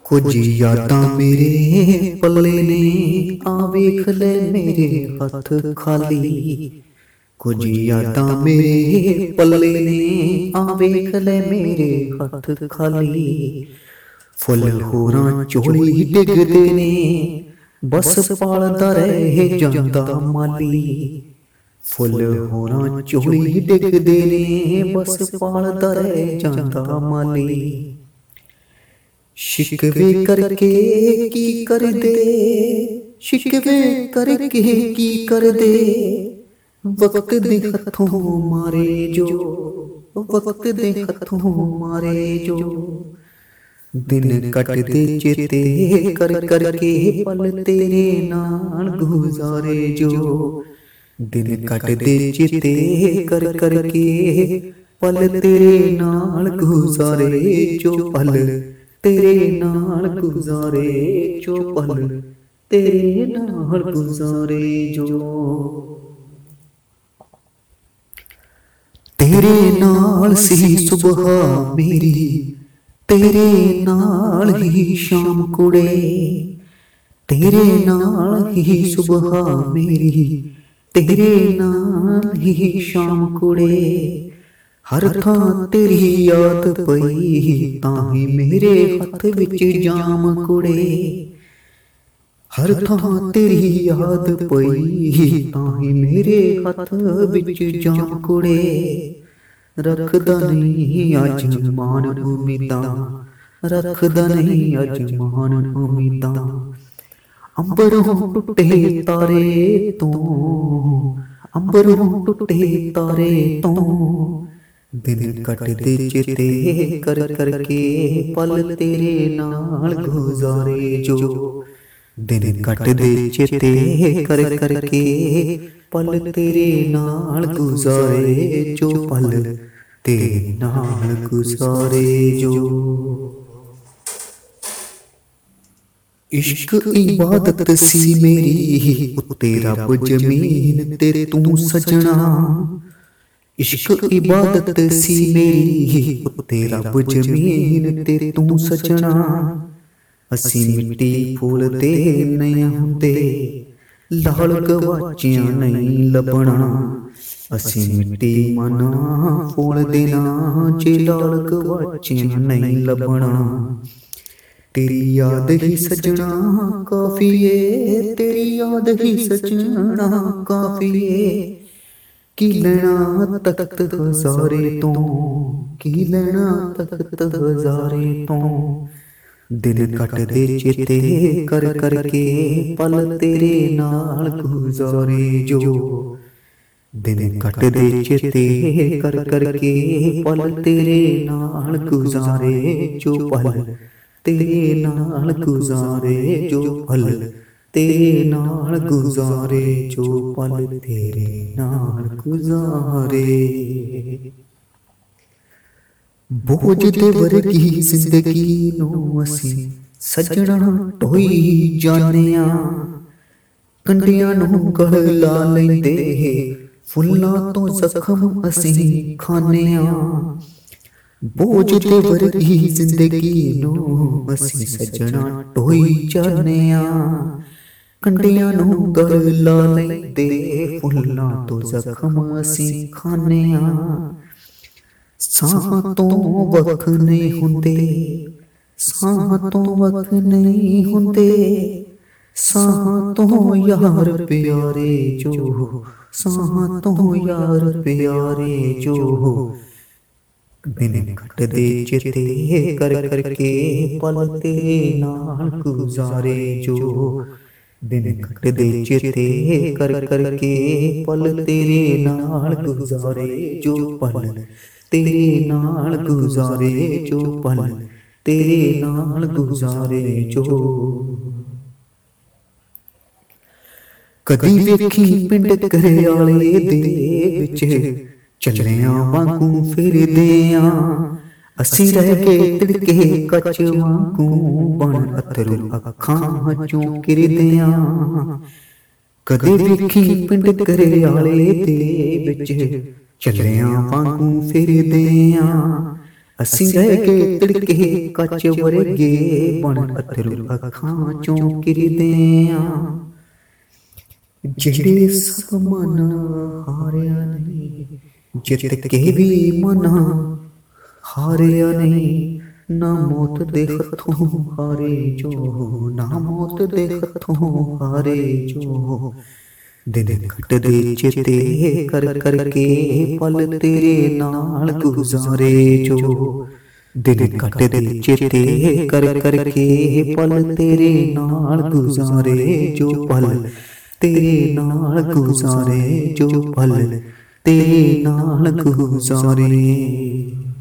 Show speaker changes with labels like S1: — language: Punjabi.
S1: ਕੁਝ ਯਾਦਾਂ ਮੇਰੇ ਪੱਲੇ ਨੇ, ਆ ਵੇਖ ਲੈ ਮੇਰੇ ਹੱਥ ਖਾਲੀ। ਕੁਝ ਯਾਦਾਂ ਮੇਰੇ ਪੱਲੇ ਨੇ, ਆ ਵੇਖ ਲੈ ਮੇਰੇ ਹੱਥ ਖਾਲੀ। ਫੁੱਲ ਹੋਰਾਂ ਝੋਲੀ ਡਿੱਗਦੇ ਨੇ, ਬਸ ਪਾਲਦਾ ਰਹਿ ਜਾਂਦਾ ਮਾਲੀ। ਫੁੱਲ ਹੋਰਾਂ ਝੋਲੀ ਡਿੱਗਦੇ ਨੇ, ਬਸ ਪਾਲਦਾ ਰਹਿ ਜਾਂਦਾ ਮਾਲੀ। ਸ਼ਿਕਵੇ ਕਰਕੇ ਕੀ ਕਰਦੇ, ਸ਼ਿਕਵੇ ਕਰਕੇ ਕੀ ਕਰਦੇ, ਵਕਤ ਦੇ ਹੱਥੋਂ ਮਾਰੇ ਜੋ, ਵਕਤ ਦੇ ਹੱਥੋਂ ਮਾਰੇ ਜੋ। ਦਿਨ ਕੱਟਦੇ ਚੇਤੇ ਕਰ ਕਰਕੇ, ਪਲ ਤੇਰੇ ਨਾਲ ਗੁਜ਼ਾਰੇ ਜੋ। ਦਿਨ ਕੱਟਦੇ ਚੇਤੇ ਕਰ ਕਰਕੇ, ਪਲ ਤੇਰੇ ਨਾਲ ਗੁਜ਼ਾਰੇ ਜੋ। ਪਲ ਤੇਰੇ ਨਾਲ ਗੁਜ਼ਾਰੇ ਜੋ, ਪਲ ਤੇਰੇ ਨਾਲ ਗੁਜ਼ਾਰੇ ਜੋ। ਤੇਰੇ ਨਾਲ ਸੀ ਸੁਬਹਾ ਮੇਰੀ, ਤੇਰੇ ਨਾਲ ਹੀ ਸ਼ਾਮ ਕੁੜੇ। ਤੇਰੇ ਨਾਲ ਹੀ ਸੁਬਹਾ ਮੇਰੀ, ਤੇਰੇ ਨਾਲ ਹੀ ਸ਼ਾਮ ਕੁੜੇ। ਹਰ ਥਾਂ ਤੇਰੀ ਯਾਦ ਪਈ, ਤਾਂ ਹੀ ਮੇਰੇ ਹੱਥ ਵਿੱਚ ਜਾਮ ਕੁੜੇ। ਹਰ ਥਾਂ ਤੇਰੀ ਯਾਦ ਪਈ, ਤਾਂ ਹੀ ਮੇਰੇ ਹੱਥ ਵਿੱਚ ਜਾਮ ਕੁੜੇ। ਰੱਖਦਾ ਨਹੀਂ ਅੱਜ ਮਾਣ ਉਮੀਦਾਂ, ਰੱਖਦਾ ਨਹੀਂ ਅੱਜ ਮਾਣ ਉਮੀਦਾਂ। ਅੰਬਰੋਂ ਟੁੱਟੇ ਤਾਰੇ ਤੋਂ, ਅੰਬਰੋਂ ਟੁੱਟੇ ਤਾਰੇ ਤੋਂ। ਦਿਨ ਕੱਟਦੇ ਚੇਤੇ ਕਰ ਕਰਕੇ, ਪਲ ਤੇਰੇ ਨਾਲ ਗੁਜ਼ਾਰੇ ਜੋ। ਦਿਨ ਕੱਟਦੇ ਚੇਤੇ ਕਰ ਕਰਕੇ, ਪਲ ਤੇਰੇ ਨਾਲ ਗੁਜ਼ਾਰੇ ਜੋ। ਪਲ ਤੇਰੇ ਨਾਲ ਗੁਜ਼ਾਰੇ ਜੋ। ਇਸ਼ਕ ਇਬਾਦਤ ਸੀ ਮੇਰੀ, ਉੱਤੇ ਰੱਬ ਜ਼ਮੀਨ ਤੇ ਤੂੰ ਸਜਣਾ। ਇਸ਼ਕ ਇਬਾਦਤ ਸੀ ਮੇਰੀ, ਉੱਤੇ ਰੱਬ ਜ਼ਮੀਨ ਤੇ ਤੂੰ ਸਜਣਾ। ਅਸੀਂ ਮਿੱਟੀ ਫੁੱਲਦੇ ਨਹੀਂ ਹੁੰਦੇ, ਲਾਲ ਗਵਾਚਿਆਂ ਨਹੀਂ ਲੱਭਣਾ। ਅਸੀਂ ਮਿੱਟੀ ਮਨਾ ਫੁੱਲਦੇ ਨਾ, ਜੇ ਲਾਲ ਗਵਾਚਿਆਂ ਨਹੀਂ ਲੱਭਣਾ। ਤੇਰੀ ਯਾਦ ਹੀ ਸਜਣਾ ਕਾਫੀ ਏ, ਤੇਰੀ ਯਾਦ ਹੀ ਸਜਣਾ ਕਾਫੀ ਏ। ਕੀ ਲੈਣਾ ਤਖਤ ਹਜ਼ਾਰੇ ਤੋਂ, ਕੀ ਲੈਣਾ ਤਖਤ ਹਜ਼ਾਰੇ ਤੋਂ। ਦਿਨ ਕੱਟਦੇ ਚੇਤੇ ਕਰ ਕਰਕੇ, ਪਲ ਤੇਰੇ ਨਾਲ ਗੁਜ਼ਾਰੇ ਜੋ। ਦਿਨ ਕੱਟਦੇ ਚੇਤੇ ਕਰ ਕਰਕੇ, ਪਲ ਤੇਰੇ ਨਾਲ ਗੁਜ਼ਾਰੇ ਜੋ। ਪਲ ਤੇਰੇ ਨਾਲ ਗੁਜ਼ਾਰੇ ਜੋ। ਪਲ ਤੇਰੇ ਨਾਲ ਗੁਜ਼ਾਰੇ ਜੋ। ਪਲ ਤੇਰੇ ਨਾਲ ਗੁਜ਼ਾਰੇ। ਬੋਝ ਦੇ ਵਰਗੀ ਜ਼ਿੰਦਗੀ ਨੂੰ ਅਸੀਂ ਸੱਜਣਾ ਢੋਈ ਜਾਂਦੇ ਆਂ। ਕੰਢਿਆਂ ਨੂੰ ਗਲ ਲਾ ਲੈਂਦੇ, ਫੁੱਲਾਂ ਤੋਂ ਜ਼ਖਮ ਅਸੀਂ ਖਾਂਦੇ ਆਂ। ਬੋਝ ਦੇ ਵਰਗੀ ਜ਼ਿੰਦਗੀ ਨੂੰ ਅਸੀਂ ਸੱਜਣਾ ਢੋਈ ਜਾਂਦੇ ਆਂ। ਕੰਢਿਆਂ ਨੂੰ ਗਲ ਲਾ ਲੈਂਦੇ, ਫੁੱਲਾਂ ਤੋਂ ਜ਼ਖਮ ਅਸੀਂ ਖਾਂਦੇ ਆਂ। ਸਾਹਾਂ ਤੋਂ ਵੱਖ ਨਹੀਂ ਹੁੰਦੇ, ਸਾਹਾਂ ਤੋਂ ਵੱਖ ਨਹੀਂ ਹੁੰਦੇ। ਸਾਹਾਂ ਤੋਂ ਯਾਰ ਪਿਆਰੇ ਜੋ, ਸਾਹਾਂ ਤੋਂ ਯਾਰ ਪਿਆਰੇ ਜੋ। ਦਿਨ ਕੱਟਦੇ ਚੇਤੇ ਕਰ ਕਰਕੇ, ਪਲ ਤੇਰੇ ਨਾਲ ਗੁਜ਼ਾਰੇ ਜੋ। ਦਿਨ ਕੱਟਦੇ ਚੇਤੇ ਕਰ ਕਰਕੇ, ਪਲ ਤੇਰੇ ਨਾਲ ਗੁਜ਼ਾਰੇ ਜੋ। ਪਲ ਤੇਰੇ ਨਾਲ ਗੁਜ਼ਾਰੇ ਜੋ। ਪਲ ਤੇਰੇ ਨਾਲ ਗੁਜ਼ਾਰੇ ਜੋ। ਕਦੀ ਵੇਖੀ ਪਿੰਡ ਘਰਿਆਲੇ ਦੇ ਵਿੱਚ, ਚੱਲਿਆਂ ਵਾਂਗੂ ਫਿਰਦੇ ਆਂ। ਅਸੀਂ ਰਹਿ ਕੇ ਤਿੜਕੇ ਕੱਚ ਵਾਂਗੂ, ਬਣ ਅਥਰੂ ਅੱਖਾਂ ਚੋਂ ਕਿਰਦੇ ਆਂ। ਕਦੇ ਵੇਖੀ ਪਿੰਡ ਘਰਿਆਲੇ ਦੇ ਵਿੱਚ, ਚੱਲਿਆਂ ਵਾਂਗੂ ਫਿਰਦੇ ਆਂ। ਅਸੀਂ ਰਹਿ ਕੇ ਤਿੜਕੇ ਕੱਚ ਵਰਗੇ ਬਣ ਅਥਰੂ ਅੱਖਾਂ ਚੋਂ ਕਿਰਦੇ ਆਂ ਜਿਹੜੇ ਸਭ ਮਨ ਹਾਰਿਆ ਨਹੀਂ ਜਿੱਤ ਕੇ ਵੀ ਮਨ ਹਾਰਿਆ ਨਹੀਂ ਨਾ ਮੌਤ ਦੇ ਹੱਥੋਂ ਹਾਰੇ ਜੋ ਨਾ ਮੌਤ ਦੇ ਹੱਥੋਂ ਹਾਰੇ ਜੋ ਦਿਨ ਕੱਟਦੇ ਚੇਤੇ ਕਰ ਕਰਕੇ ਪਲ ਤੇਰੇ ਨਾਲ ਗੁਜ਼ਾਰੇ ਜੋ ਦਿਨ ਕੱਟਦੇ ਚੇਤੇ ਕਰ ਕਰਕੇ ਪਲ ਤੇਰੇ ਨਾਲ ਗੁਜ਼ਾਰੇ ਜੋ ਪਲ ਤੇਰੇ ਨਾਲ ਗੁਜ਼ਾਰੇ ਜੋ ਪਲ ਤੇਰੇ ਨਾਲ ਗੁਜ਼ਾਰੇ।